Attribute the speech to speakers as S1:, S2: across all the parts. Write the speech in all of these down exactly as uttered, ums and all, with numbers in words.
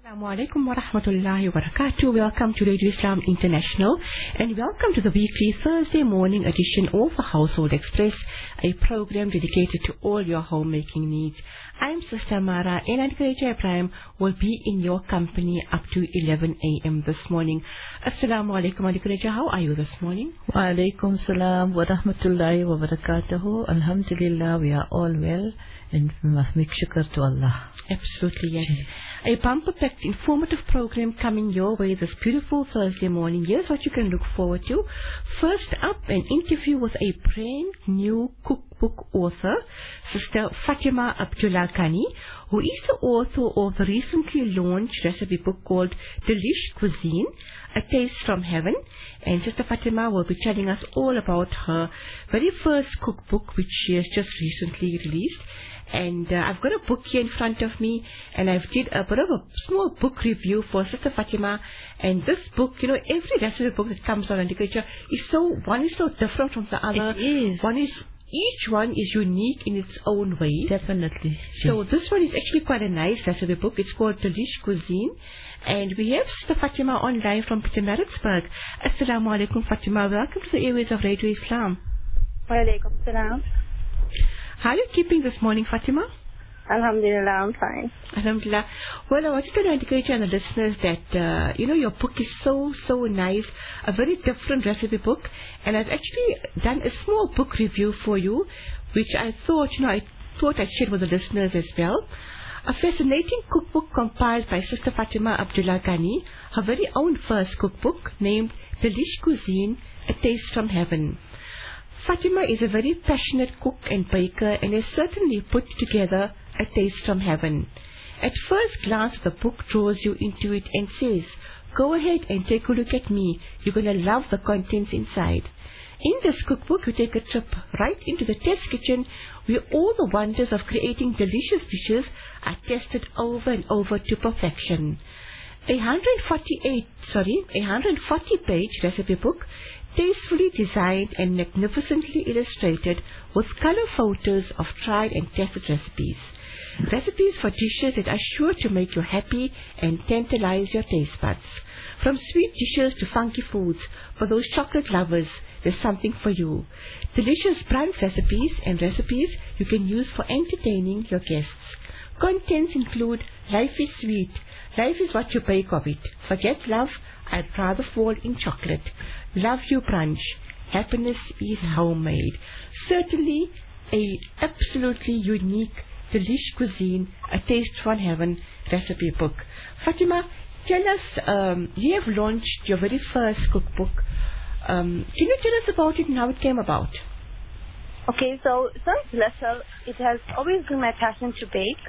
S1: Assalamu alaikum wa rahmatullahi wa barakatuh. Welcome to Radio Islam International and welcome to the weekly Thursday morning edition of the Household Express, a program dedicated to all your homemaking needs. I'm Sister Mara and Aunty Khadija Ibrahim will be in your company up to eleven a m this morning. Assalamu alaikum Aunty Khadija, how are you this morning?
S2: Wa alaikum salam wa rahmatullahi wa barakatuhu. Alhamdulillah, we are all well and we must make shukr to Allah.
S1: Absolutely, yes. A bumper-packed informative program coming your way this beautiful Thursday morning. Here's what you can look forward to. First up, an interview with a brand new cookbook author, Sister Fatima Abdullah Ghani, who is the author of the recently launched recipe book called Delish Cuisine, A Taste from Heaven. And Sister Fatima will be telling us all about her very first cookbook, which she has just recently released. And uh, I've got a book here in front of me, and I've did a bit of a small book review for Sister Fatima. And this book, you know, every recipe book that comes out on agriculture is so, one is so different from the other.
S2: It is.
S1: One is, each one is unique in its own way.
S2: Definitely.
S1: So this one is actually quite a nice recipe book. It's called Delish Cuisine. And we have Sister Fatima on live from Pietermaritzburg. Assalamu alaikum Fatima. Welcome to the airways of Radio Islam.
S3: Wa alaikum salam.
S1: How are you keeping this morning, Fatima?
S3: Alhamdulillah, I'm fine.
S1: Alhamdulillah. Well, I wanted to indicate to the listeners that, uh, you know, your book is so, so nice. A very different recipe book. And I've actually done a small book review for you, which I thought, you know, I thought I'd share with the listeners as well. A fascinating cookbook compiled by Sister Fatima Abdullah Ghani, her very own first cookbook named Delish Cuisine, A Taste from Heaven. Fatima is a very passionate cook and baker and has certainly put together a taste from heaven. At first glance, the book draws you into it and says, go ahead and take a look at me. You're going to love the contents inside. In this cookbook, you take a trip right into the test kitchen where all the wonders of creating delicious dishes are tested over and over to perfection. A one hundred forty-eight, sorry, a one hundred forty page recipe book, tastefully designed and magnificently illustrated with color photos of tried and tested recipes. Recipes for dishes that are sure to make you happy and tantalize your taste buds. From sweet dishes to funky foods, for those chocolate lovers, there's something for you. Delicious brunch recipes and recipes you can use for entertaining your guests. Contents include life is sweet, life is what you bake of it. Forget love, I'd rather fall in chocolate. Love you brunch, happiness is homemade. Certainly a absolutely unique Delish Cuisine, A Taste from Heaven recipe book. Fatima, tell us, um, you have launched your very first cookbook. Um, can you tell us about it and how it came about?
S3: Okay, so since little, it has always been my passion to bake.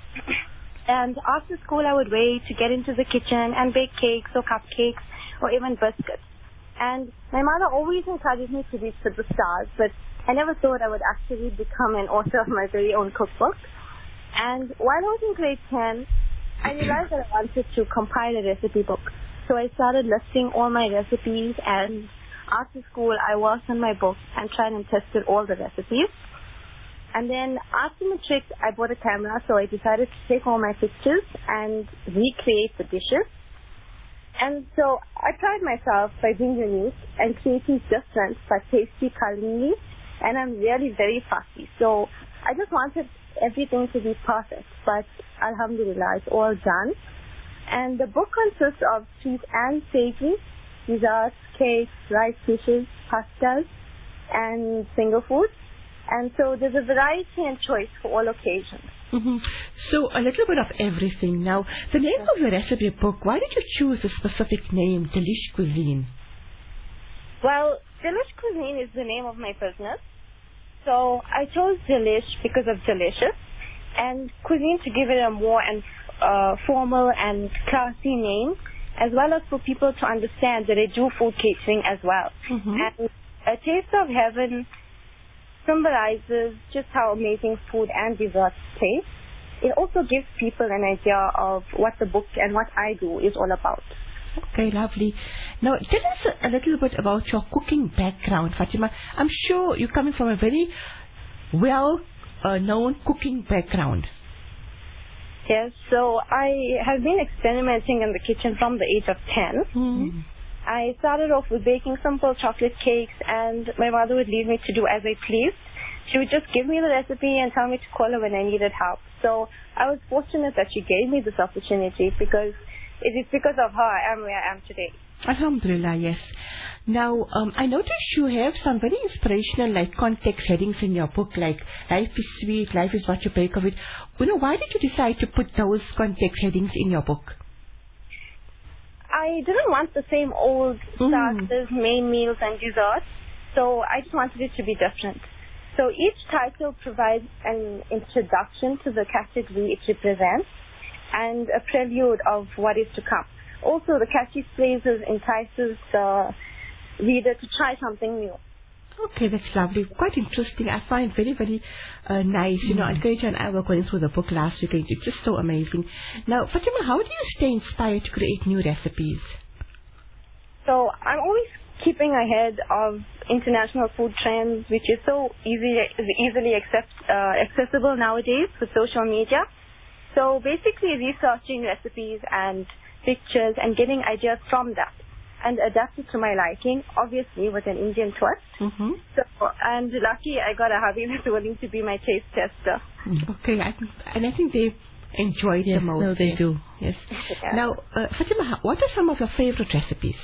S3: And after school, I would wait to get into the kitchen and bake cakes or cupcakes or even biscuits. And my mother always encouraged me to be superstars, but I never thought I would actually become an author of my very own cookbook. And while I was in grade ten, I realized that I wanted to compile a recipe book. So I started listing all my recipes, and after school, I worked on my book and tried and tested all the recipes. And then after matric, I bought a camera, so I decided to take all my pictures and recreate the dishes. And so I tried myself by being unique and creating different but tasty culinary, and I'm really very fussy. So I just wanted everything to be perfect, but alhamdulillah, it's all done. And the book consists of sweet and savory, desserts, cakes, rice dishes, pastas, and finger foods. And so there's a variety and choice for all occasions.
S1: Mm-hmm. So a little bit of everything. Now, the name of your recipe book, why did you choose the specific name, Delish Cuisine?
S3: Well, Delish Cuisine is the name of my business. So I chose Delish because of delicious, and Cuisine to give it a more and uh, formal and classy name, as well as for people to understand that I do food catering as well.
S1: Mm-hmm.
S3: And A Taste of Heaven symbolizes just how amazing food and desserts taste. It also gives people an idea of what the book and what I do is all about.
S1: Okay, lovely. Now, tell us a little bit about your cooking background, Fatima. I'm sure you're coming from a very well-known uh, cooking background.
S3: Yes, so I have been experimenting in the kitchen from the age of ten.
S1: Mm.
S3: I started off with baking simple chocolate cakes, and my mother would leave me to do as I pleased. She would just give me the recipe and tell me to call her when I needed help. So I was fortunate that she gave me this opportunity, because it is because of her I am where I am today.
S1: Alhamdulillah, yes. Now, um, I noticed you have some very inspirational, like, context headings in your book, like, life is sweet, life is what you bake of it. You know, why did you decide to put those context headings in your book?
S3: I didn't want the same old
S1: Mm.
S3: starters, main meals, and desserts, so I just wanted it to be different. So each title provides an introduction to the category it represents and a prelude of what is to come. Also, the catchy phrases entices the reader to try something new.
S1: Okay, that's lovely. Quite interesting. I find very, very uh, nice. You know, Ankaija and I were going through the book last week, and it's just so amazing. Now, Fatima, how do you stay inspired to create new recipes?
S3: So I'm always keeping ahead of international food trends, which is so easy, easily accept, uh, accessible nowadays with social media. So basically researching recipes and pictures and getting ideas from that and adapt it to my liking, obviously with an Indian twist.
S1: Mm-hmm.
S3: So, and lucky I got a hubby that's willing to be my taste tester.
S1: Okay, I think, and I think they enjoy it
S2: Yes,
S1: the most.
S2: no, they
S1: yes.
S2: do.
S1: Yes.
S3: Yeah.
S1: Now, uh, Fatima, how- what are some of your favorite recipes?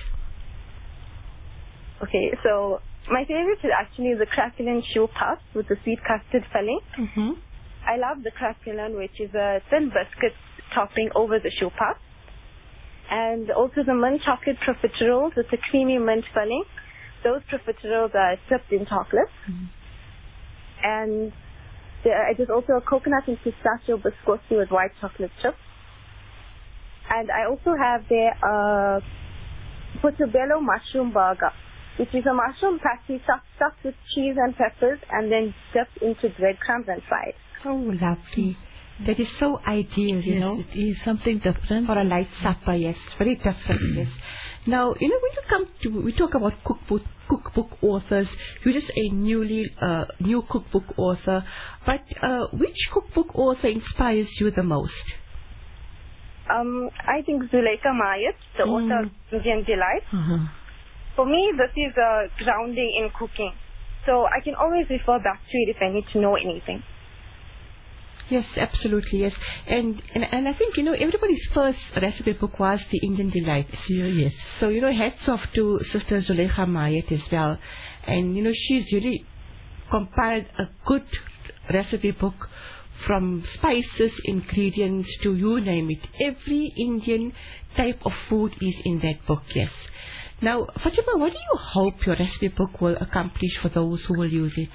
S3: Okay, so my favorite is actually the crackling choux puff with the sweet custard filling.
S1: Mm-hmm.
S3: I love the crackling, which is a thin biscuit topping over the choux puff. And also the mint chocolate profiteroles with the creamy mint filling. Those profiteroles are dipped in chocolate.
S1: Mm-hmm.
S3: And there, it is also a coconut and pistachio biscotti with white chocolate chips. And I also have there a portobello mushroom burger, which is a mushroom patty stuffed, stuffed with cheese and peppers and then dipped into breadcrumbs and fried.
S1: Oh, lovely. That is so ideal, you
S2: Yes,
S1: know.
S2: it is something different.
S1: For a light supper, yes. Very different, yes. Now, you know, when you come to, we talk about cookbook, cookbook authors, you're just a newly, uh, new cookbook author. But uh, which cookbook author inspires you the most?
S3: Um, I think Zuleika Mayat, the
S1: Mm.
S3: author of Indian Delight.
S2: Uh-huh.
S3: For me, this is a grounding in cooking. So I can always refer back to it if I need to know anything.
S1: Yes, absolutely, yes. And, and and I think, you know, everybody's first recipe book was the Indian Delight.
S2: So, yes.
S1: So, you know, hats off to Sister Zuleika Mayat as well. And, you know, she's really compiled a good recipe book from spices, ingredients to you name it. Every Indian type of food is in that book, yes. Now, Fatima, what do you hope your recipe book will accomplish for those who will use it?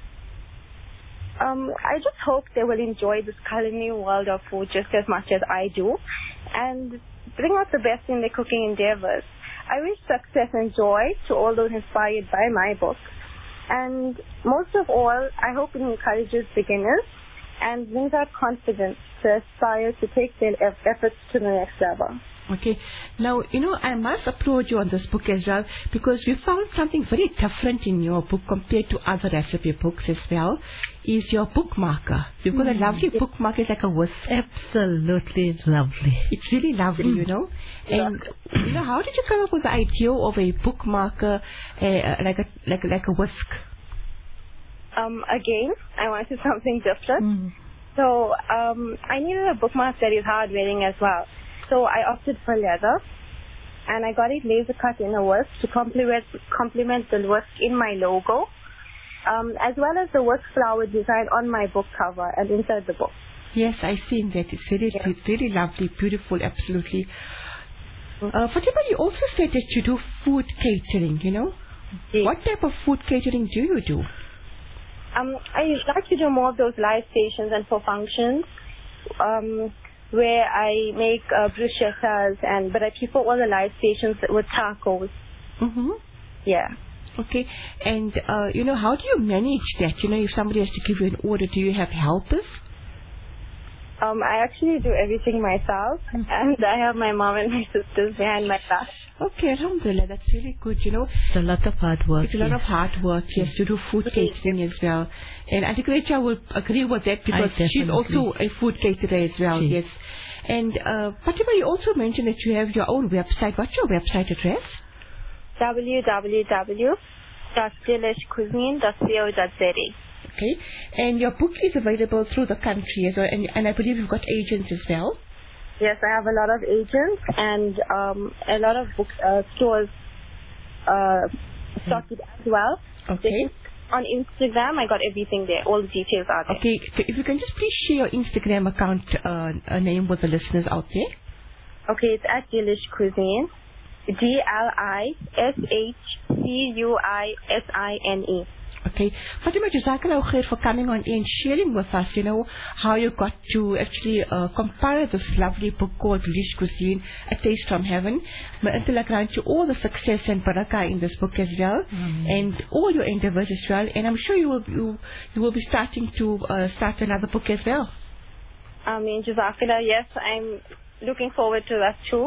S3: Um, I just hope they will enjoy this culinary world of food just as much as I do and bring out the best in their cooking endeavors. I wish success and joy to all those inspired by my book. And most of all, I hope it encourages beginners and brings out confidence to aspire to take their eff- efforts to the next level.
S1: Okay. Now, you know, I must applaud you on this book as well, because we found something very different in your book compared to other recipe books as well, is your bookmarker. You've got mm. a lovely bookmarker, it's like a whisk.
S2: Absolutely, it's lovely.
S1: It's really lovely, mm. you know. And, you know, how did you come up with the idea of a bookmarker, uh, like a like, like a whisk?
S3: Um, again, I wanted something different.
S2: Mm.
S3: So um, I needed a bookmark that is hard wearing as well. So I opted for leather, and I got it laser cut in a whisk to complement complement the whisk in my logo, um, as well as the whisk flower design on my book cover and inside the book.
S1: Yes, I've seen that. It's really,
S3: Yeah.
S1: really lovely, beautiful, absolutely. Uh, Fatima, you also said that you do food catering, you know?
S3: Yes.
S1: What type of food catering do you do?
S3: Um, I like to do more of those live stations and for functions, um, where I make uh, bruschettas, and but I prefer all the live stations with tacos.
S1: Mm-hmm.
S3: Yeah.
S1: Okay. And, uh, you know, how do you manage that? You know, if somebody has to give you an order, do you have helpers?
S3: Um, I actually do everything myself, mm. and I have my mom and my sisters behind my back.
S1: Okay, alhamdulillah, that's really good, you know.
S2: It's a lot of hard work.
S1: It's a lot yes. of hard work, yes, to do food catering as well. And Auntie Karecha will agree with that because she's also a food caterer as well, she. yes. And uh, Fatima, you also mentioned that you have your own website. What's your website address?
S3: w w w dot delish cuisine dot co dot z a.
S1: Okay, and your book is available through the country as well, and, and I believe you've got agents as well.
S3: Yes, I have a lot of agents and um, a lot of book uh, stores uh, stock it as well.
S1: Okay.
S3: On Instagram, I got everything there. All the details are there.
S1: Okay, if you can just please share your Instagram account uh, a name with the listeners out there.
S3: Okay, it's at Delish Cuisine. D L I S H C U I S I N E.
S1: Okay. Fatima, Jazakallah khair for coming on and sharing with us, you know, how you got to actually uh, compile this lovely book called Delish Cuisine, A Taste from Heaven. May Allah grant you all the success and barakah in this book as well, mm-hmm. and all your endeavors as well. And I'm sure you will you, you will be starting to uh, start another book as well.
S3: I mean, Jazakallah, yes, I'm looking forward to that too.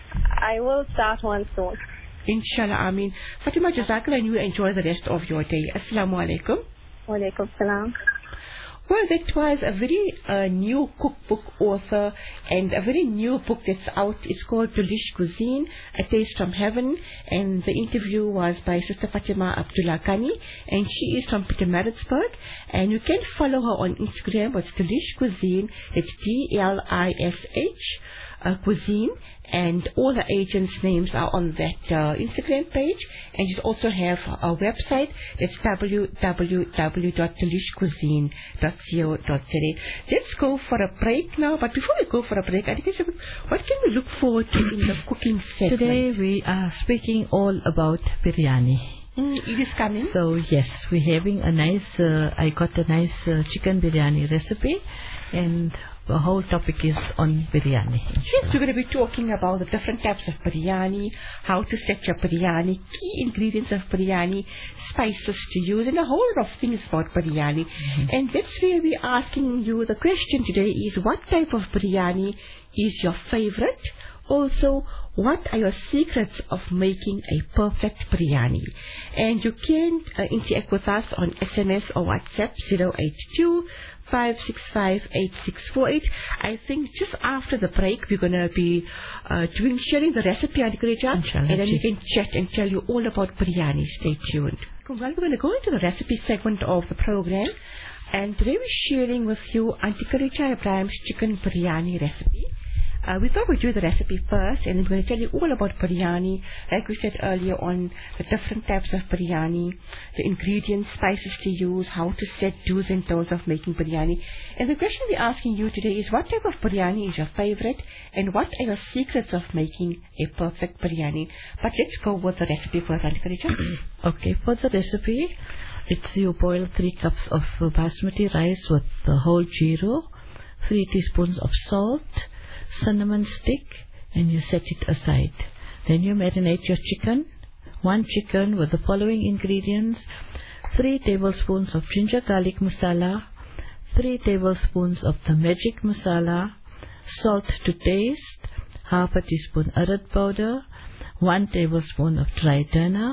S3: I will start one soon.
S1: Inshallah, Ameen. Fatima, Jazakallah, and you enjoy the rest of your day. Assalamu alaikum.
S3: Wa alaikum salam.
S1: Well, that was a very uh, new cookbook author and a very new book that's out. It's called Delish Cuisine, A Taste from Heaven. And the interview was by Sister Fatima Abdullah Kani, and she is from Pietermaritzburg. And you can follow her on Instagram. It's Delish Cuisine. It's D L I S H uh, Cuisine. And all the agents' names are on that uh, Instagram page. And you also have a website. That's w w w dot delish cuisine dot co dot z a. Let's go for a break now. But before we go for a break, I think it's a, what can we look forward to in the cooking segment?
S2: Today we are speaking all about biryani.
S1: Mm, it is coming.
S2: So yes, we're having a nice, uh, I got a nice uh, chicken biryani recipe, and the whole topic is on biryani.
S1: Yes, we're going to be talking about the different types of biryani, how to set your biryani, key ingredients of biryani, spices to use, and a whole lot of things about biryani. Mm-hmm. And that's where we're asking you, the question today is, what type of biryani is your favorite? Also, what are your secrets of making a perfect biryani? And you can uh, interact with us on S M S or WhatsApp zero eight two, five six five, eight six four eight. I think just after the break we're going to be uh, doing sharing the recipe, Auntie Karecha, and then we can chat and tell you all about biryani. Stay tuned. Well, we're going to go into the recipe segment of the program, and today we're sharing with you Auntie Karecha Ibrahim's chicken biryani recipe. Uh, we thought we'd do the recipe first, and then we're going to tell you all about biryani, like we said earlier on, the different types of biryani, the ingredients, spices to use, how to set do's and don'ts of making biryani. And the question we're asking you today is, what type of biryani is your favorite, and what are your secrets of making a perfect biryani? But let's go with the recipe first, Auntie Karecha.
S2: Okay, for the recipe, it's you boil three cups of basmati rice with the whole gyro, three teaspoons of salt, cinnamon stick, and you set it aside. Then you marinate your chicken, one chicken with the following ingredients: three tablespoons of ginger garlic masala, three tablespoons of the magic masala, salt to taste, half a teaspoon urad powder, one tablespoon of dry dhana,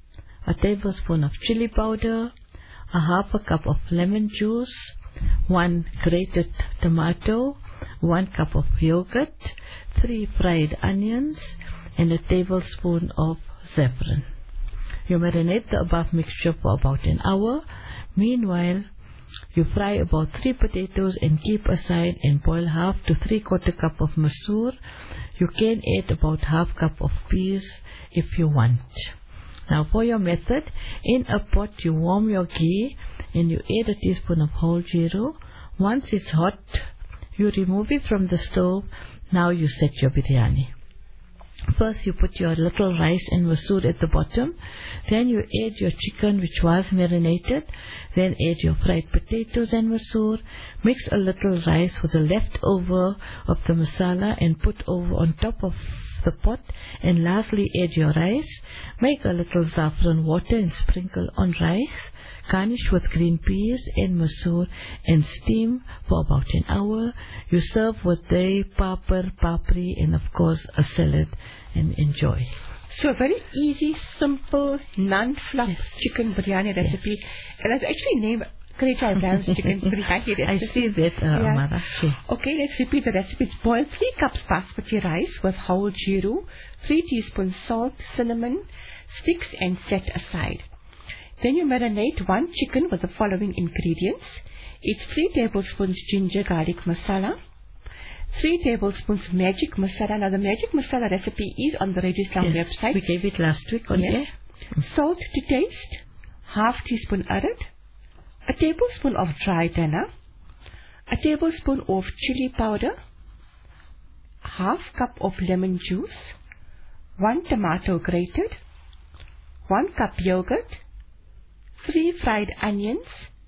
S2: a tablespoon of chili powder, a half a cup of lemon juice, one grated tomato, one cup of yogurt, three fried onions, and a tablespoon of saffron. You marinate the above mixture for about an hour. Meanwhile, you fry about three potatoes and keep aside and boil half to three quarter cup of masoor. You can add about half cup of peas if you want. Now for your method, in a pot you warm your ghee and you add a teaspoon of whole gyro. Once it's hot, you remove it from the stove. Now you set your biryani. First you put your little rice and masoor at the bottom. Then you add your chicken which was marinated. Then add your fried potatoes and masoor. Mix a little rice with the leftover of the masala and put over on top of the pot, and lastly add your rice. Make a little saffron water and sprinkle on rice. Garnish with green peas and masoor and steam for about an hour. You serve with dahi, papar, papri, and of course a salad, and enjoy.
S1: So a very easy, simple, non-fluff yes. chicken biryani recipe.
S2: Yes.
S1: And I've actually named Karecha Brown's chicken biryani recipe.
S2: I see that, uh,
S1: yeah.
S2: Amara. Okay.
S1: okay, let's repeat the recipe. It's boil three cups basmati rice with whole jeeru, three teaspoons salt, cinnamon, sticks, and set aside. Then you marinate one chicken with the following ingredients. It's three tablespoons ginger garlic masala, three tablespoons magic masala. Now the magic masala recipe is on the Radio Islam
S2: yes,
S1: website.
S2: We gave it last week on
S1: yes.
S2: air.
S1: Salt to taste, half teaspoon urad, a tablespoon of dry dana, a tablespoon of chili powder, half cup of lemon juice, one tomato grated, one cup yogurt, three fried onions,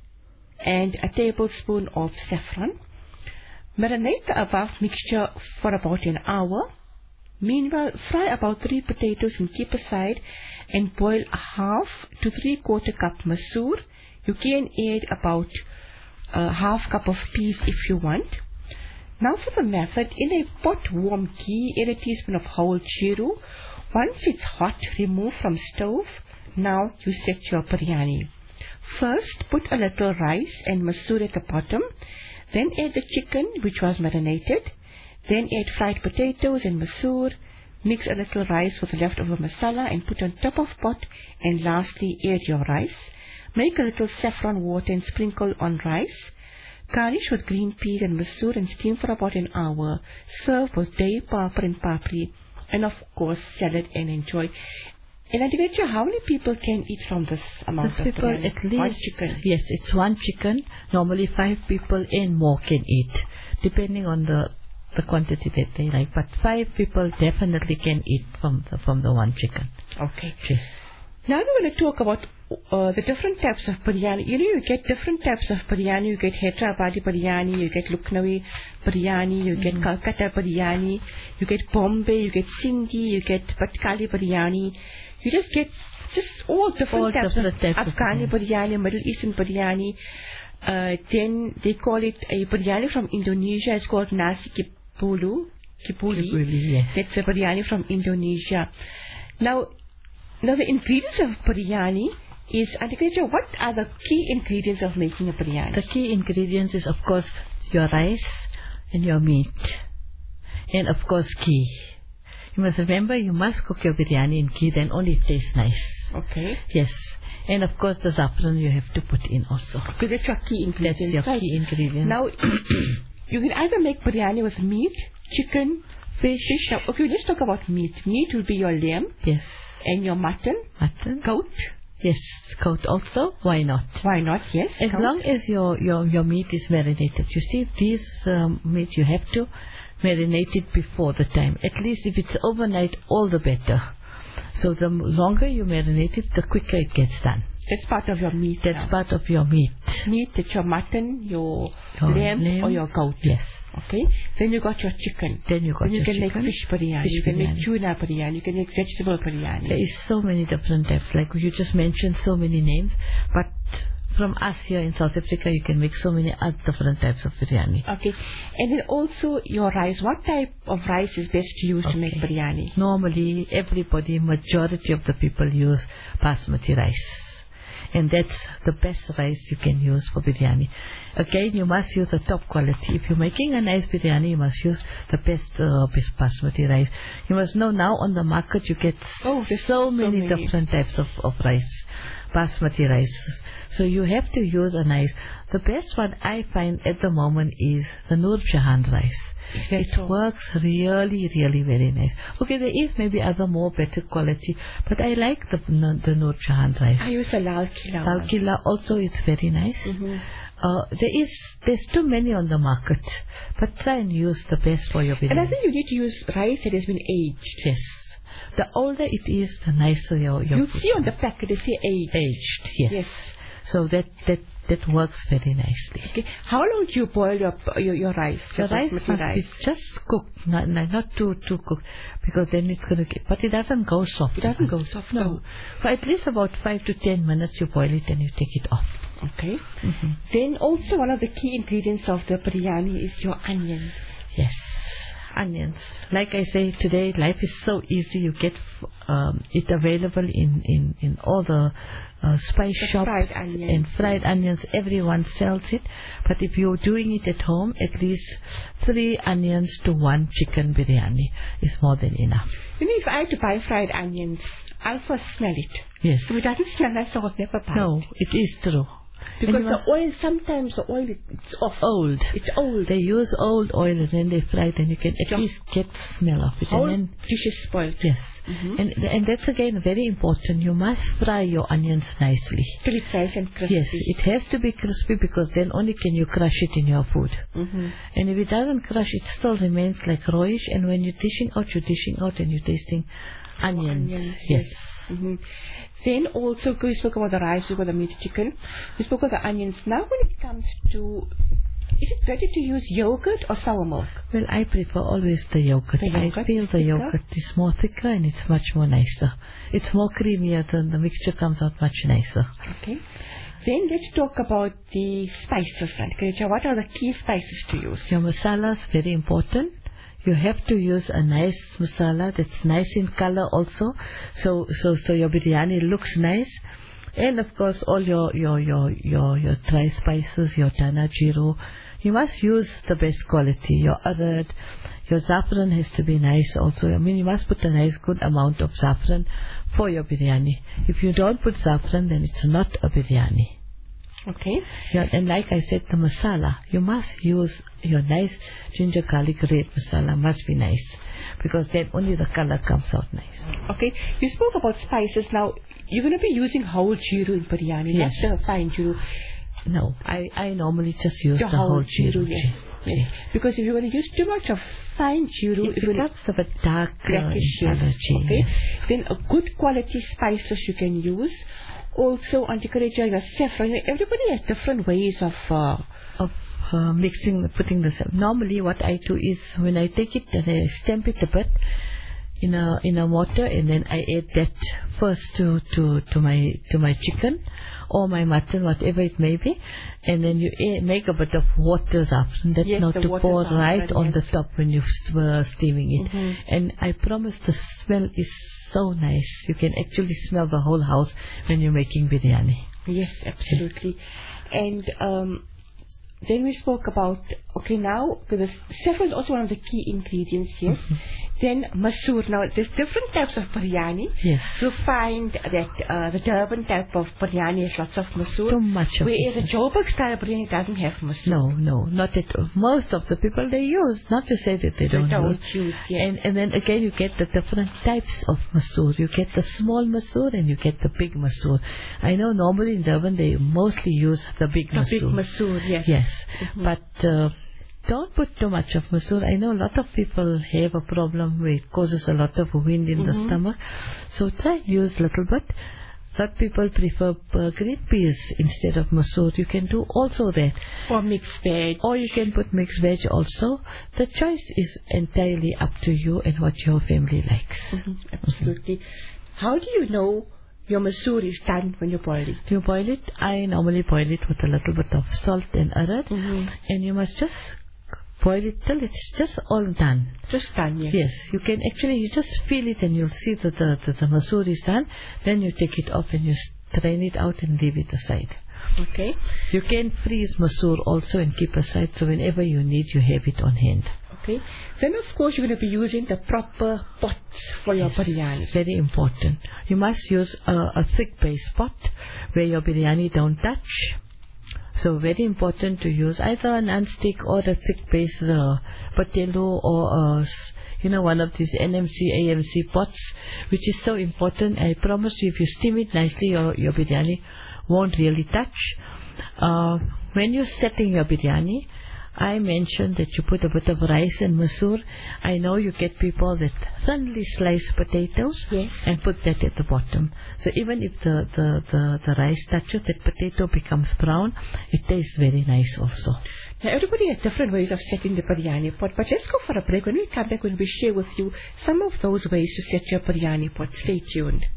S1: and a tablespoon of saffron. Marinate the above mixture for about an hour. Meanwhile, fry about three potatoes and keep aside, and boil a half to three quarter cup masoor. You can add about a half cup of peas if you want. Now for the method, in a pot warm ghee, add a teaspoon of whole jeeru. Once it's hot, remove from stove. Now you set your biryani. First, put a little rice and masoor at the bottom. Then add the chicken, which was marinated. Then add fried potatoes and masoor. Mix a little rice with the leftover masala and put on top of pot. And lastly, add your rice. Make a little saffron water and sprinkle on rice. Garnish with green peas and masoor and steam for about an hour. Serve with dahi, papar, and papri. And of course, salad, and enjoy. And I didn't know how many people can eat from this amount
S2: this
S1: of
S2: people
S1: biryani?
S2: At least
S1: one chicken.
S2: Yes, it's one chicken. Normally five people and more can eat, depending on the the quantity that they like. But five people definitely can eat from the from the one chicken.
S1: Okay.
S2: Okay.
S1: Now we're going to talk about uh, the different types of biryani. You know, you get different types of biryani. You get Hyderabadi biryani, you get Lucknowi biryani, you get mm-hmm. Calcutta biryani, you get Bombay, you get Sindhi, you get Patkali biryani. You just get just all different
S2: all
S1: types
S2: different
S1: of
S2: types
S1: Afghani
S2: of
S1: biryani, Middle Eastern biryani. Uh, then they call it a biryani from Indonesia. It's called nasi kipulu. Kipuli.
S2: Kipuli, yes.
S1: That's a biryani from Indonesia. Now, now the ingredients of biryani is, Adhikaja, what are the key ingredients of making a biryani?
S2: The key ingredients is, of course, your rice and your meat. And, of course, ghee. You must remember, you must cook your biryani in ghee, then only it tastes nice.
S1: Okay.
S2: Yes. And of course the saffron you have to put in also.
S1: Because it's your key ingredient.
S2: That's your
S1: right?
S2: key ingredient.
S1: Now, you can either make biryani with meat, chicken, fish. Now, okay, let's talk about meat. Meat will be your lamb.
S2: Yes.
S1: And your mutton.
S2: Mutton.
S1: Goat.
S2: Yes, goat also. Why not?
S1: Why not? Yes.
S2: As
S1: goat.
S2: long as your, your, your meat is marinated. You see, these um, meat you have to marinate it before the time. At least if it's overnight, all the better. So the longer you marinate it, the quicker it gets done.
S1: That's part of your meat.
S2: That's
S1: now.
S2: part of your meat.
S1: Meat, it's your mutton, your,
S2: your
S1: lamb, lamb, or your goat.
S2: Yes.
S1: Okay. Then you got your chicken.
S2: Then you got
S1: then you
S2: your
S1: can
S2: chicken.
S1: make fish biryani.
S2: Fish
S1: you can
S2: biryani.
S1: make tuna biryani. You can make vegetable biryani.
S2: There is so many different types. Like you just mentioned so many names. But from us here in South Africa, you can make so many other different types of biryani.
S1: Okay. And then also your rice. What type of rice is best to use okay. to make biryani?
S2: Normally, everybody, majority of the people use basmati rice. And that's the best rice you can use for biryani. Again, you must use the top quality. If you're making a nice biryani, you must use the best uh, basmati rice. You must know now on the market you get
S1: oh,
S2: so,
S1: so
S2: many,
S1: many
S2: different types of, of rice. Basmati rice. So you have to use a nice. The best one I find at the moment is the Noor Jahan rice. It so? works really, really very nice. Okay, there is maybe other more better quality, but I like the the Noor Jahan rice.
S1: I use a Lal Killa.
S2: Lal Killa also it's very nice.
S1: Mm-hmm.
S2: Uh, there is there's too many on the market, but try and use the best for your biryani.
S1: And I think you need to use rice that has been aged.
S2: Yes. The older it is, the nicer your your
S1: You
S2: food.
S1: see on the packet, they say aged.
S2: Aged, yes.
S1: Yes.
S2: So that that that works very nicely.
S1: Okay. How long do you boil your your, your rice?
S2: The
S1: Your
S2: rice
S1: basmati
S2: must
S1: rice?
S2: be just cooked, not, not not too too cooked, because then it's going to get. But it doesn't go soft.
S1: It doesn't go soft.
S2: No.
S1: No.
S2: For at least about five to ten minutes, you boil it and you take it off.
S1: Okay.
S2: Mm-hmm.
S1: Then also one of the key ingredients of the biryani is your onions.
S2: Yes, onions. Like I say today, life is so easy. You get um, it available in in in all the uh, spice
S1: The
S2: shops
S1: fried onions.
S2: and fried onions. Everyone sells it. But if you're doing it at home, at least three onions to one chicken biryani is more than enough.
S1: You know, if I had to buy fried onions, I'll first smell it.
S2: Yes.
S1: If it doesn't smell nice, I'll never buy
S2: No,
S1: it.
S2: it is true.
S1: Because
S2: And you
S1: the
S2: must-
S1: oil, sometimes the oil, it's off.
S2: old.
S1: It's old.
S2: They use old oil and then they fry it, and you can at
S1: Yeah.
S2: least get the smell of it.
S1: Whole
S2: And then
S1: dish is spoiled.
S2: yes,
S1: Mhm.
S2: and and that's again very important. You must fry your onions nicely.
S1: Till it's nice and crispy.
S2: Yes, it has to be crispy, because then only can you crush it in your food.
S1: Mm-hmm.
S2: And if it doesn't crush, it still remains like rawish. And when you're dishing out, you're dishing out and you're tasting onions.
S1: Onions,
S2: Yes.
S1: Mm-hmm. Then also, because we spoke about the rice, we spoke about the meat chicken, we spoke about the onions. Now when it comes to, is it better to use yogurt or sour milk?
S2: Well, I prefer always the yogurt.
S1: The yogurt
S2: I feel
S1: is
S2: the
S1: thicker?
S2: yogurt is more thicker and it's much more nicer. It's more creamier, than the mixture comes out much nicer.
S1: Okay. Then let's talk about the spices. Right? What are the key spices to use?
S2: Your masala is very important. You have to use a nice masala that's nice in color also, so so so your biryani looks nice. And of course, all your your your your your dry spices, your dhana jeero, you must use the best quality. Your arad, your saffron has to be nice also. I mean, you must put a nice good amount of saffron for your biryani. If you don't put saffron, then it's not a biryani.
S1: Okay.
S2: Yeah, and like I said, the masala, you must use your nice ginger garlic red masala, must be nice, because then only the color comes out nice.
S1: Okay. You spoke about spices. Now, you're going to be using whole jeeru in biryani,
S2: Yes.
S1: not the fine jeeru.
S2: No, I, I normally just use
S1: The
S2: the,
S1: whole
S2: whole
S1: jeeru,
S2: jeeru.
S1: yes. Yes. Because if you're going to use too much of fine jeeru,
S2: It
S1: it will
S2: becomes a bit dark uh,
S1: blackish,
S2: in
S1: yes.
S2: color change.
S1: Okay. Then a good quality spices you can use. Also, on decorator, your saffron. Everybody has different ways of. Uh,
S2: Of uh, mixing, putting the same. Normally, what I do is when I take it and I stamp it a bit in a in a mortar, and then I add that first to to to my to my chicken or my mutton, whatever it may be, and then you add, make a bit of water saffron. That's
S1: Yes,
S2: not
S1: the
S2: to
S1: water
S2: pour
S1: saffron,
S2: right on
S1: yes.
S2: the top when you were steaming it.
S1: Mhm.
S2: And I promise the smell is so nice. You can actually smell the whole house when you're making biryani.
S1: yes, absolutely. And um, then we spoke about, okay, now, because saffron is also one of the key ingredients, yes. Then masoor. Now, there's different types of biryani.
S2: Yes.
S1: You find that uh, the Durban type of biryani has lots of masoor.
S2: Too much of
S1: Whereas
S2: it.
S1: the Joburg style biryani doesn't have masoor.
S2: No, no, not at all. Most of the people they use, not to say that they don't,
S1: don't
S2: use.
S1: use, yes.
S2: And and then again you get the different types of masoor. You get the small masoor and you get the big masoor. I know normally in Durban they mostly use the big
S1: The
S2: masoor.
S1: big masoor, yes.
S2: Yes,
S1: Mhm.
S2: but uh, don't put too much of masoor. I know a lot of people have a problem where it causes a lot of wind in the
S1: Mhm.
S2: stomach. So try to use little bit. Lot people prefer uh, green peas instead of masoor. You can do also that.
S1: Or mixed veg.
S2: Or you can put mixed veg also. The choice is entirely up to you and what your family likes.
S1: Mhm, absolutely. How do you know your masoor is done when you boil it?
S2: You boil it. I normally boil it with a little bit of salt and arad.
S1: Mhm.
S2: And you must just boil it till it's just all done.
S1: Just done, yes.
S2: Yes, you can actually, you just feel it and you'll see that the, the, the masoor is done. Then you take it off and you strain it out and leave it aside.
S1: Okay.
S2: You can freeze masoor also and keep aside, so whenever you need, you have it on hand.
S1: Okay. Then, of course, you're going to be using the proper pots for your
S2: Yes,
S1: biryani.
S2: very important. You must use a, a thick base pot where your biryani don't touch. So very important to use either a non-stick or a thick base uh, patelo or uh, you know one of these N M C, A M C pots, which is so important. I promise you, if you steam it nicely, your your biryani won't really touch. Uh, when you're setting your biryani, I mentioned that you put a bit of rice and masoor. I know you get people that thinly slice potatoes
S1: Yes.
S2: and put that at the bottom. So even if the, the, the, the rice touches, that potato becomes brown, it tastes very nice also.
S1: Now, everybody has different ways of setting the biryani pot, but let's go for a break. When we come back, when we share with you some of those ways to set your biryani pot. Stay tuned.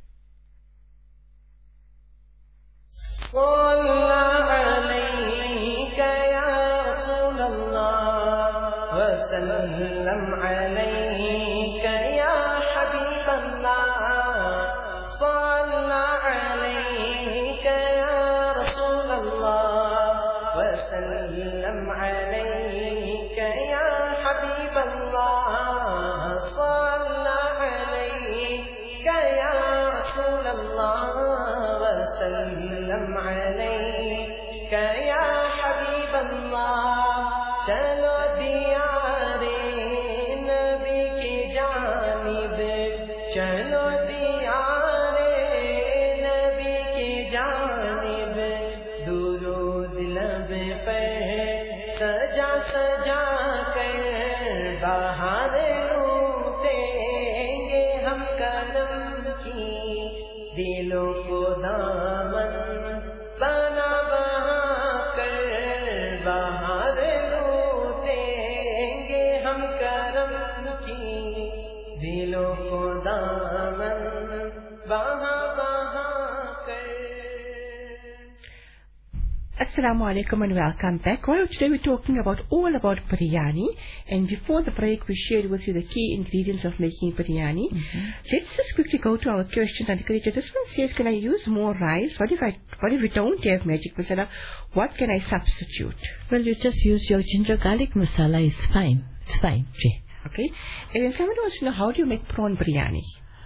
S1: Assalamu alaikum and welcome back. Well, today we're talking about all about biryani, and before the break we shared with you the key ingredients of making biryani. Mm-hmm. Let's just quickly go to our questions. And this one says, can I use more rice? What if I what if we don't have magic masala? What can I substitute?
S2: Well, you just use your ginger garlic masala. It's fine. It's fine.
S1: Okay. And then someone wants to know, how do you make prawn biryani?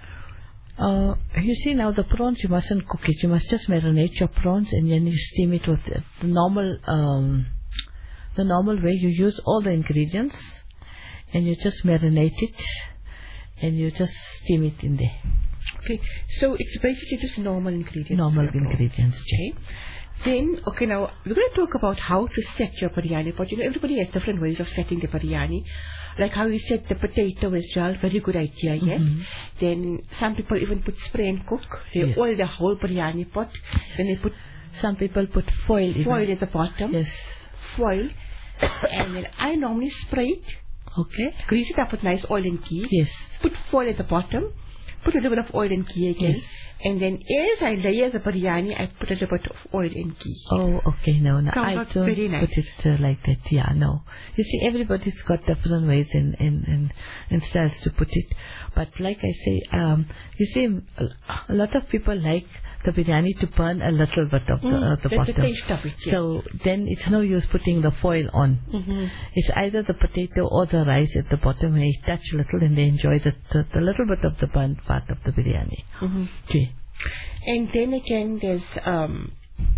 S2: Uh, you see, now the prawns, you mustn't cook it. You must just marinate your prawns and then you steam it with the normal, um, the normal way. You use all the ingredients and you just marinate it and you just steam it in there.
S1: Okay, so it's basically just normal ingredients.
S2: Normal ingredients,
S1: okay. Then, okay, now we're going to talk about how to set your biryani pot. You know, everybody has different ways of setting the biryani. Like how you set the potato as well, very good idea, yes. Mm-hmm. Then some people even put spray and cook. They yeah. oil the whole biryani pot. Then they put,
S2: some people put foil.
S1: Foil
S2: even.
S1: at the bottom.
S2: Yes.
S1: Foil. And then I normally spray it.
S2: Okay.
S1: Grease it up with nice oil and ghee.
S2: Yes.
S1: Put foil at the bottom. Put a little bit of oil and ghee again.
S2: Yes.
S1: And then as I layer the biryani, I put a little bit of oil and ghee.
S2: Oh, okay. No, no.
S1: Comes
S2: I
S1: out
S2: don't
S1: very nice.
S2: put it uh, like that. Yeah, no. You see, everybody's got different ways and, and, and, and styles to put it. But like I say, um, you see, a lot of people like the biryani to burn a little bit of the,
S1: mm,
S2: uh, the bottom.
S1: The taste of it, yes.
S2: So then it's no use putting the foil on.
S1: Mm-hmm.
S2: It's either the potato or the rice at the bottom where you touch a little and they enjoy the, the, the little bit of the burnt part of the biryani.
S1: Mm-hmm.
S2: Okay.
S1: And then again, there's um,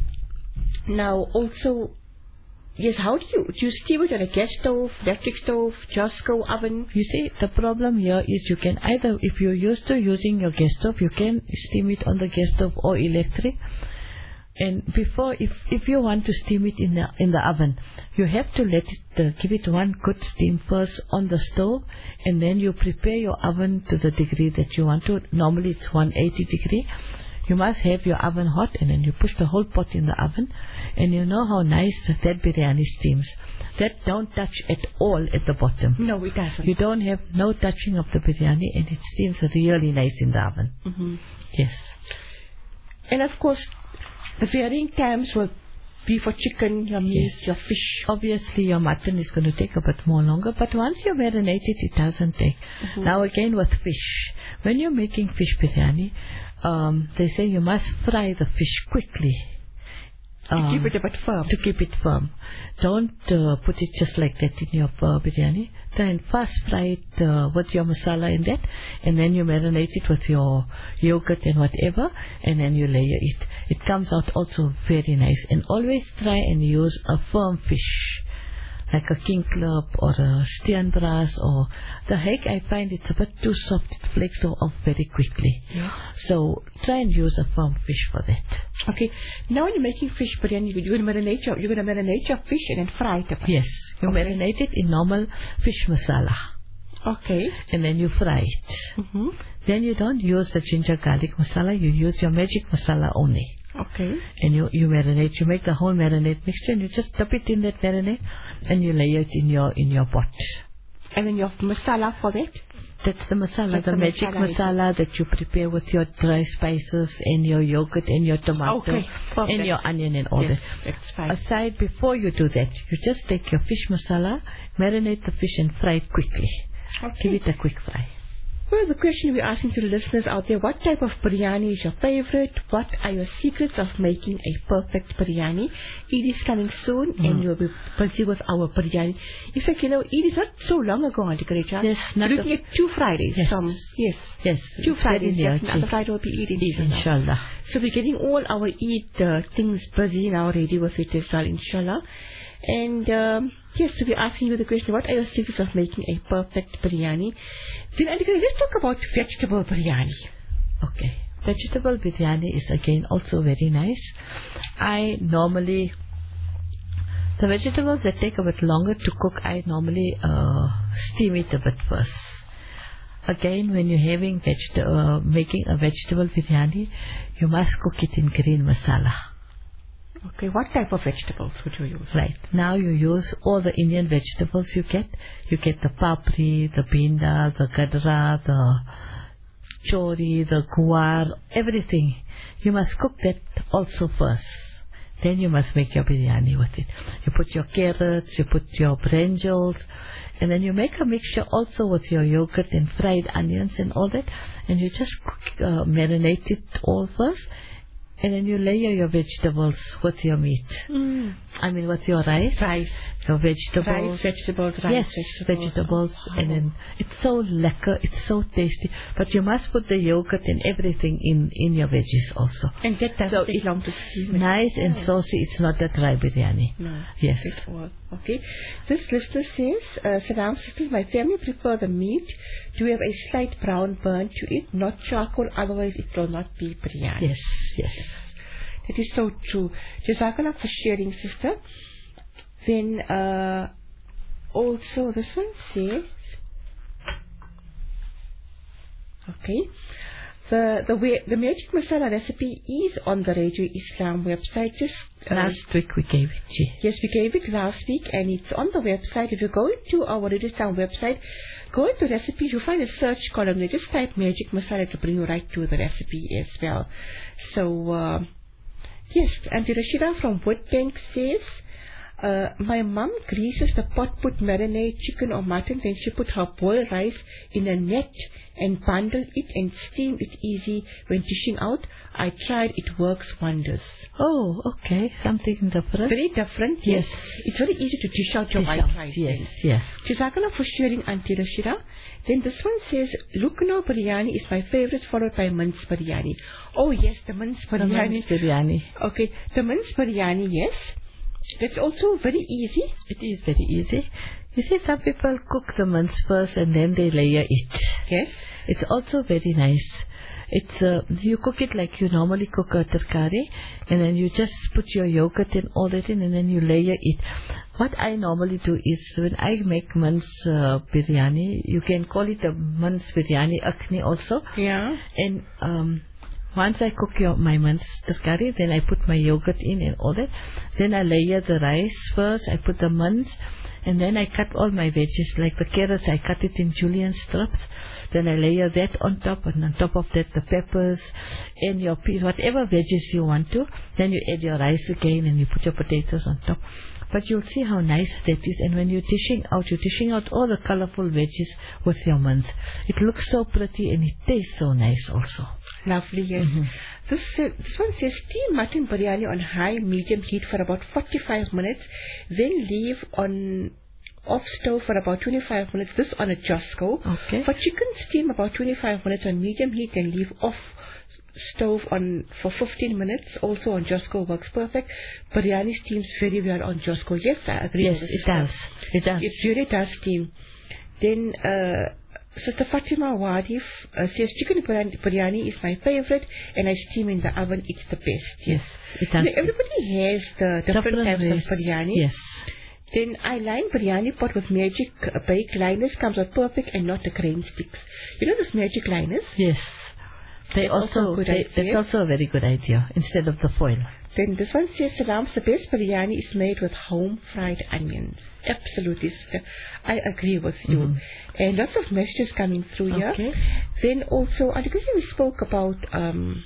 S1: now also, yes, how do you, do you steam it on a gas stove, electric stove, Josco oven?
S2: You see, the problem here is you can either, if you're used to using your gas stove, you can steam it on the gas stove or electric. And before, if if you want to steam it in the in the oven, you have to let it uh, give it one good steam first on the stove, and then you prepare your oven to the degree that you want to. Normally it's one eighty degree. You must have your oven hot, and then you push the whole pot in the oven, and you know how nice that biryani steams. That don't touch at all at the bottom.
S1: No, it doesn't.
S2: You don't have no touching of the biryani, and it steams really nice in the oven.
S1: Mm-hmm.
S2: Yes.
S1: And of course, the varying times will be for chicken, your meat, yes. your fish.
S2: Obviously, your mutton is going to take a bit more longer, but once you marinate it, it doesn't take. Mm-hmm. Now again with fish. When you're making fish biryani, um, they say you must fry the fish quickly.
S1: To
S2: um,
S1: keep it a bit firm.
S2: To keep it firm. Don't uh, put it just like that in your uh, biryani. Try and fast fry it uh, with your masala in that, and then you marinate it with your yogurt and whatever, and then you layer it. It comes out also very nice. And always try and use a firm fish, like a king club or a steenbras or the hake. I find it's a bit too soft. It flakes off very quickly.
S1: Yes.
S2: So try and use a firm fish for that.
S1: Okay. Now when you're making fish biryani, you're going to marinate your, you're going to marinate your fish and then fry it.
S2: Yes. You
S1: okay.
S2: marinate it in normal fish masala.
S1: Okay.
S2: And then you fry it.
S1: Mm-hmm.
S2: Then you don't use the ginger garlic masala. You use your magic masala only.
S1: Okay.
S2: And you, you marinate. You make the whole marinade mixture and you just dip it in that marinade and you lay it in your in your pot.
S1: And then your masala for that?
S2: That's the masala,
S1: That's
S2: the,
S1: the
S2: magic masala, masala that you prepare with your dry spices and your yogurt and your tomato
S1: okay.
S2: and your onion and all
S1: yes,
S2: that.
S1: That's fine.
S2: Aside, before you do that, you just take your fish masala, marinate the fish and fry it quickly.
S1: Okay.
S2: Give it a quick fry.
S1: Well, the question we're asking to the listeners out there, what type of biryani is your favorite? What are your secrets of making a perfect biryani? Eid is coming soon mm. and you'll be busy with our biryani. In fact, you know, Eid is not so long ago, Auntie Karecha.
S2: Yes, not
S1: We're looking at two Fridays.
S2: Yes.
S1: From, yes.
S2: Yes.
S1: Two Fridays.
S2: Yes.
S1: Another Friday will be Eid, inshallah.
S2: inshallah.
S1: So we're getting all our Eid uh, things busy now, ready with it as well, inshallah. And um, yes, so we're asking you the question, what are your secrets of making a perfect biryani? Then let's talk about vegetable biryani.
S2: Okay. Vegetable biryani is again also very nice. I normally, the vegetables that take a bit longer to cook, I normally uh, steam it a bit first. Again, when you're having vegeta- uh, making a vegetable biryani, you must cook it in green masala.
S1: Okay, what type of vegetables would you use?
S2: Right. Now you use all the Indian vegetables you get. You get the papri, the binda, the gadra, the chori, the guar, everything. You must cook that also first. Then you must make your biryani with it. You put your carrots, you put your brinjals, and then you make a mixture also with your yogurt and fried onions and all that. And you just cook, uh, marinate it all first. And then you layer your vegetables with your meat.
S1: Mm.
S2: I mean, with your rice.
S1: Rice.
S2: Your vegetables.
S1: Rice, vegetables, rice,
S2: yes,
S1: vegetables.
S2: vegetables. Oh. And then it's so lekker, it's so tasty. But you must put the yogurt and everything in, in your veggies also.
S1: And that doesn't
S2: so
S1: take long to steam.
S2: Nice and oh. saucy. It's not a dry biryani.
S1: No.
S2: Yes.
S1: Okay. This listener says, uh, Salam sisters, my family prefer the meat to have a slight brown burn to it, not charcoal, otherwise it will not be biryani.
S2: Yes, yes.
S1: That is so true. Jazakallah for sharing, sister. Then, uh, also this one says, okay, the the way, the magic masala recipe is on the Radio Islam website. Just uh,
S2: last week we gave it. Gee.
S1: Yes, we gave it last week, and it's on the website. If you go into our Radio Islam website, go into recipes, you'll find a search column. You just type magic masala to bring you right to the recipe as well. So, uh, yes, Auntie Rashida from Woodbank says, Uh, my mum greases the pot, put marinade chicken or mutton, then she put her boiled rice in a net and bundle it and steam it easy when dishing out. I tried, it works wonders.
S2: Oh, okay, something different.
S1: Very different, yes. yes. It's very easy to dish out your dish white out. rice.
S2: Yes,
S1: then.
S2: yeah.
S1: Jazakallah for sharing, Auntie Rashida. Then this one says, Lucknow biryani is my favorite, followed by mince biryani. Oh yes, the mince biryani.
S2: The mince biryani.
S1: Okay, the mince biryani, yes. That's also very easy.
S2: It is very easy. You see, some people cook the mince first and then they layer it.
S1: Yes.
S2: It's also very nice. It's uh, you cook it like you normally cook a tarkari, and then you just put your yogurt and all that in, and then you layer it. What I normally do is when I make mince uh, biryani, you can call it a mince biryani akhni also.
S1: Yeah.
S2: And um. Once I cook your, my mince tarkari, then I put my yogurt in and all that. Then I layer the rice first, I put the mince, and then I cut all my veggies, like the carrots, I cut it in julienne strips. Then I layer that on top, and on top of that the peppers and your peas, whatever veggies you want to. Then you add your rice again and you put your potatoes on top. But you'll see how nice that is. And when you're dishing out, you're dishing out all the colorful veggies with your mince. It looks so pretty and it tastes so nice also.
S1: Lovely, yes. Mm-hmm. This, uh, this one says, steam mutton biryani on high medium heat for about forty-five minutes. Then leave on off stove for about twenty-five minutes. This on a Josco.
S2: Okay.
S1: For chicken, steam about twenty-five minutes on medium heat and leave off stove on for fifteen minutes. Also on Josco works perfect. Biryani steams very well on Josco. Yes, I agree.
S2: Yes, it does. It does.
S1: It really does steam. Then uh, Sister Fatima Wadif uh, says chicken biryani, biryani is my favorite, and I steam in the oven. It's the best. Yes,
S2: it
S1: you know, everybody has the different, different types ways. of biryani.
S2: Yes.
S1: Then I line biryani pot with magic uh, baked liners, comes out perfect and not the grain sticks. You know those magic liners?
S2: Yes. They also, also they, that's also a very good idea instead of the foil. Then
S1: this one says, Salams, the best biryani is made with home fried onions. Absolutely, sister. I agree with you. Mm-hmm. And lots of messages coming through here.
S2: Okay.
S1: Then also, I think we spoke about, um,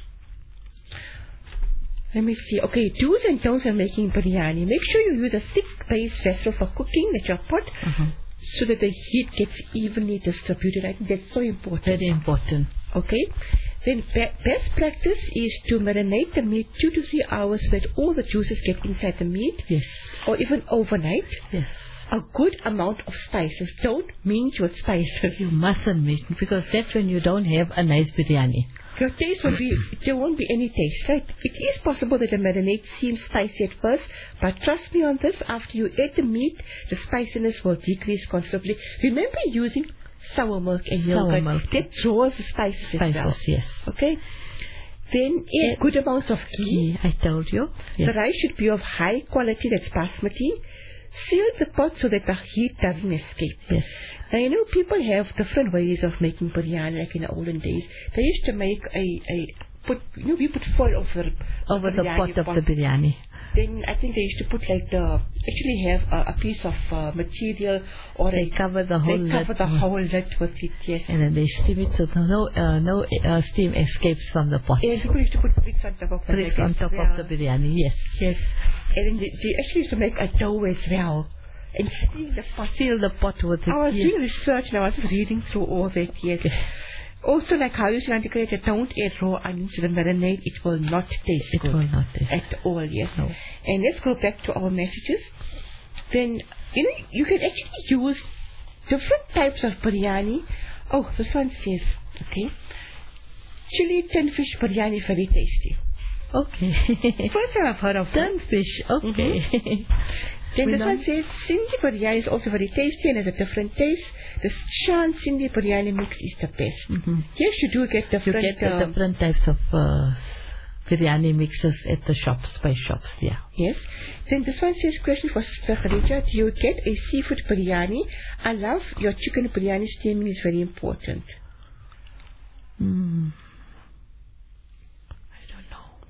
S1: let me see. Okay, do's and don'ts of making biryani. Make sure you use a thick base vessel for cooking at your pot, mm-hmm. so that the heat gets evenly distributed. I think that's so important.
S2: Very important.
S1: Okay. Then be best practice is to marinate the meat two to three hours so that all the juices get inside the meat.
S2: Yes.
S1: Or even overnight.
S2: Yes.
S1: A good amount of spices. Don't mince with spices.
S2: You mustn't mince, because that's when you don't have a nice biryani.
S1: Your taste will be, there won't be any taste, right? It is possible that the marinade seems spicy at first, but trust me on this, after you add the meat, the spiciness will decrease considerably. Remember using sour milk and yogurt.
S2: Sour milk.
S1: That draws the spices
S2: Spices,
S1: well.
S2: yes.
S1: Okay? Then add good amounts of ghee.
S2: I told you.
S1: Yeah. The rice should be of high quality, that's basmati. Seal the pot so that the heat doesn't escape.
S2: Yes.
S1: Now, you know, people have different ways of making biryani, like in the olden days. They used to make a, a put, you know, we put foil over,
S2: over the pot of pot. the biryani.
S1: Then I think they used to put like the, actually have a, a piece of uh, material, or
S2: they
S1: a,
S2: cover the whole
S1: they cover
S2: lid.
S1: the whole lid with it, yes.
S2: And then they steam it so no uh, no uh, steam escapes from the pot.
S1: And people used to put bricks on top of the
S2: bricks on top well. of the biryani, yes.
S1: Yes. And then they, they actually used to make a dough as well. And seal the pot.
S2: Seal the pot with it.
S1: I was
S2: yes.
S1: doing research and I was reading through all that, yes. Okay. Also, like how you said, Auntie, don't add raw onions to the marinade. It will not taste
S2: it
S1: good.
S2: It will not taste
S1: at all, yes.
S2: No.
S1: And let's go back to our messages. Then, you know, you can actually use different types of biryani. Oh, this one says, okay, chili tin fish biryani, very tasty.
S2: Okay.
S1: First time I've heard of
S2: tin fish, okay.
S1: Mm-hmm. Then this one says, Sindhi biryani is also very tasty and has a different taste. The Shan Sindhi biryani mix is the best.
S2: Mm-hmm.
S1: Yes, you do get different...
S2: You get
S1: um,
S2: different types of uh, biryani mixes at the shops, spice shops, yeah.
S1: Yes. Then this one says, question for Sister Khadija, do you get a seafood biryani? I love your chicken biryani. Steaming is very important.
S2: Mm. I don't know.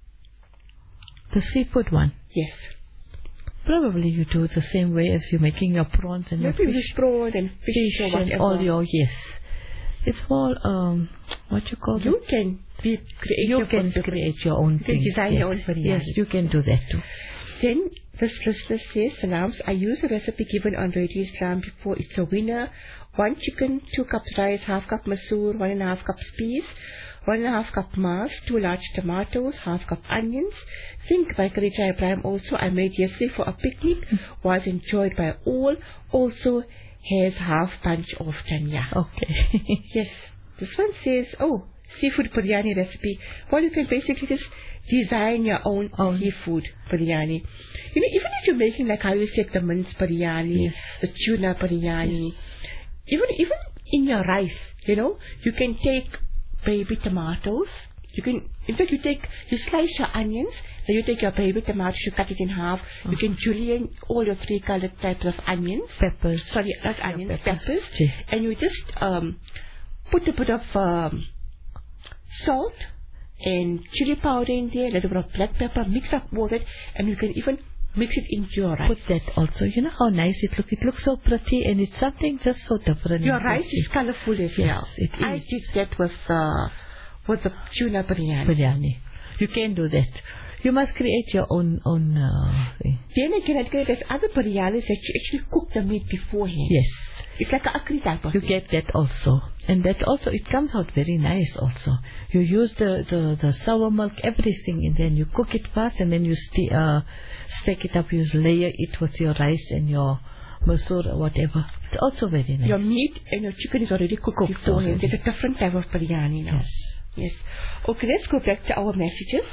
S2: The seafood one?
S1: Yes.
S2: Probably you do it the same way as you're making your prawns and
S1: Maybe
S2: your fish.
S1: prawns and fish, fish or whatever.
S2: And all your, yes. It's more, um, what you call
S1: You
S2: it?
S1: can be creative.
S2: You can create your own
S1: you
S2: thing.
S1: You can design
S2: yes.
S1: your own biryani.
S2: Yes, you can do that too.
S1: Then this listener says, Salams, I use a recipe given on Radio Islam before. It's a winner. One chicken, two cups rice, half cup masoor, one and a half cups peas, one and a half cup mas, two large tomatoes, half cup onions. Think by Khadija Ibrahim also. I made yesterday for a picnic. Was enjoyed by all. Also has half bunch of tanya.
S2: Okay.
S1: Yes. This one says, oh, seafood biryani recipe. Well, you can basically just design your own oh. seafood biryani. You know, even if you're making like how you said the mince biryani, yes. the tuna biryani, yes. even even in your rice, you know, you can take baby tomatoes. You can, in fact, you take, you slice your onions, then you take your baby tomatoes, you cut it in half. Oh. You can julienne all your three colored types of onions.
S2: Peppers.
S1: Sorry, not onions,
S2: yeah, peppers.
S1: peppers. Gee. And you just um, put a bit of um, salt and chili powder in there, a little bit of black pepper, mix up all that, and you can even mix it into your rice.
S2: Put that also. You know how nice it looks? It looks so pretty and it's something just so different.
S1: Your rice is colorful as
S2: yes,
S1: well.
S2: It
S1: I
S2: is.
S1: did that with, uh, with the tuna biryani.
S2: Biryani. You can do that. You must create your own own uh, thing.
S1: Then again, I get there's other biryanis that you actually cook the meat beforehand.
S2: Yes.
S1: It's like a akri type of
S2: You
S1: thing.
S2: get that also. And that's also, it comes out very nice also. You use the, the, the sour milk, everything, and then you cook it first, and then you st uh, stack it up, you layer it with your rice and your masoor or whatever. It's also very nice.
S1: Your meat and your chicken is already cooked, cooked beforehand. It's a different type of biryani now.
S2: Yes.
S1: Yes. Okay, let's go back to our messages.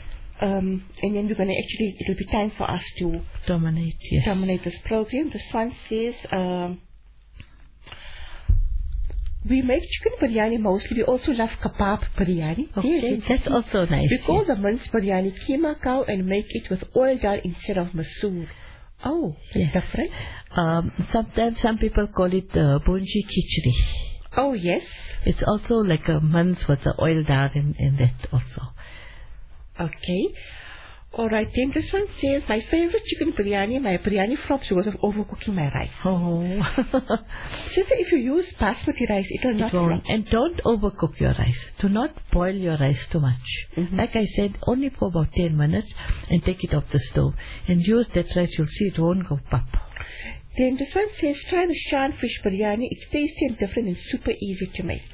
S1: Um, and then we're going to actually, it will be time for us to
S2: dominate, yes.
S1: dominate this program. This one says, um, We make chicken biryani mostly. We also love kebab biryani.
S2: Okay,
S1: yes,
S2: that's also nice.
S1: We call
S2: yes.
S1: the minced biryani keema cow and make it with oil dal instead of masoor. Oh,
S2: yes.
S1: different.
S2: Um, sometimes some people call it uh, bunji khichdi.
S1: Oh, yes.
S2: It's also like a mince with the oil dal in, in that also.
S1: Okay. Alright, then this one says, my favorite chicken biryani, my biryani flops because of overcooking my rice.
S2: Oh.
S1: Sister, if you use basmati rice, it will not
S2: It won't.
S1: flop.
S2: And don't overcook your rice. Do not boil your rice too much.
S1: Mm-hmm.
S2: Like I said, only for about ten minutes and take it off the stove. And use that rice, you'll see it won't go pop.
S1: Then this one says, try the Shan fish biryani. It's tasty and different and super easy to make.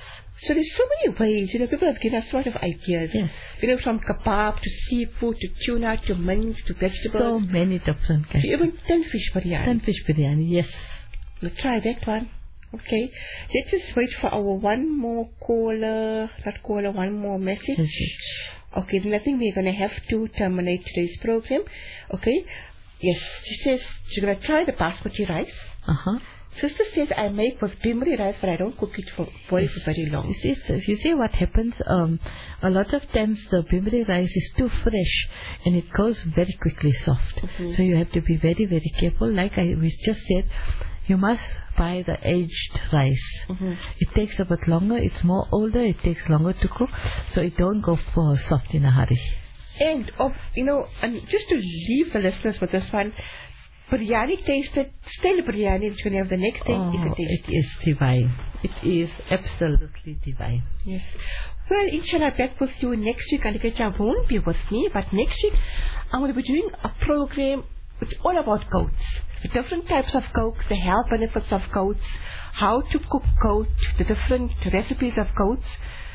S1: So there's so many ways, you know, people have given us a lot of ideas.
S2: Yes.
S1: You know, from kebab to seafood to tuna to mince to vegetables.
S2: So many different kinds.
S1: To even ten fish biryani.
S2: Ten fish biryani, yes.
S1: We'll try that one. Okay. Let's just wait for our one more caller, not caller, one more message.
S2: Message.
S1: Okay, then I think we're going to have to terminate today's program. Okay. Yes, she says she's going to try the basmati rice.
S2: Uh-huh.
S1: Sister says I make with bimri rice, but I don't cook it for boil yes. for very long.
S2: You see, you see what happens? Um, a lot of times the bimri rice is too fresh and it goes very quickly soft. Mm-hmm. So you have to be very, very careful. Like I we just said, you must buy the aged rice. Mm-hmm. It takes a bit longer. It's more older. It takes longer to cook. So it don't go for soft in a hurry.
S1: And, of, you know, and just to leave the listeners with this one, biryani tasted, still biryani that you have the next day
S2: oh,
S1: is a taste.
S2: It is divine. It is absolutely divine.
S1: Yes. Well, inshallah, back with you next week. Alikacha won't be with me, but next week I'm going to be doing a program. It's all about goats. The different types of goats, the health benefits of goats, how to cook goat, the different recipes of goats.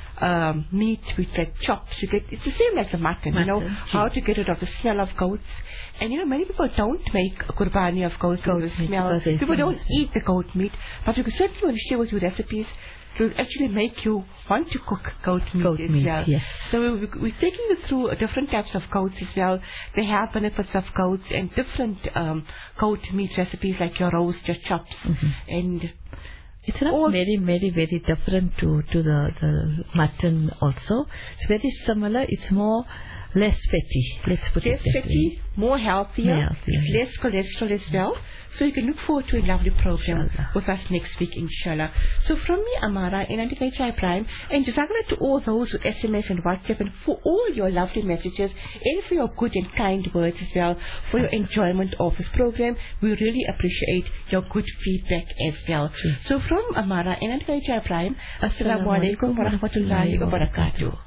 S1: Um, meat with like chops, you get it's the same like the mutton, mutton, you know, how to get rid of the smell of goats. And you know, many people don't make a kurbani of goat because the smell. People don't eat the goat meat, but you can certainly want to share with you recipes to actually make you want to cook goat meat
S2: goat
S1: as
S2: meat,
S1: well.
S2: Yes.
S1: So we, we're taking you through different types of goats as well, the health benefits of goats and different um, goat meat recipes like your roast, your chops, mm-hmm. and
S2: it's not all very, very, very different to, to the, the mutton also. It's very similar. It's more, less fatty. Let's put
S1: less
S2: it that
S1: fatty,
S2: way.
S1: more healthier.
S2: More healthier.
S1: It's less cholesterol as well. So you can look forward to a lovely program
S2: Inshallah.
S1: with us next week, inshallah. So from me, Amara, and Antika Prime, and Jazakallah to all those who S M S and WhatsApp, and for all your lovely messages, and for your good and kind words as well, for your enjoyment of this program. We really appreciate your good feedback as well.
S2: Yes.
S1: So from Amara and Antika Prime, Assalamu alaikum wa rahmatullahi wa barakatuh.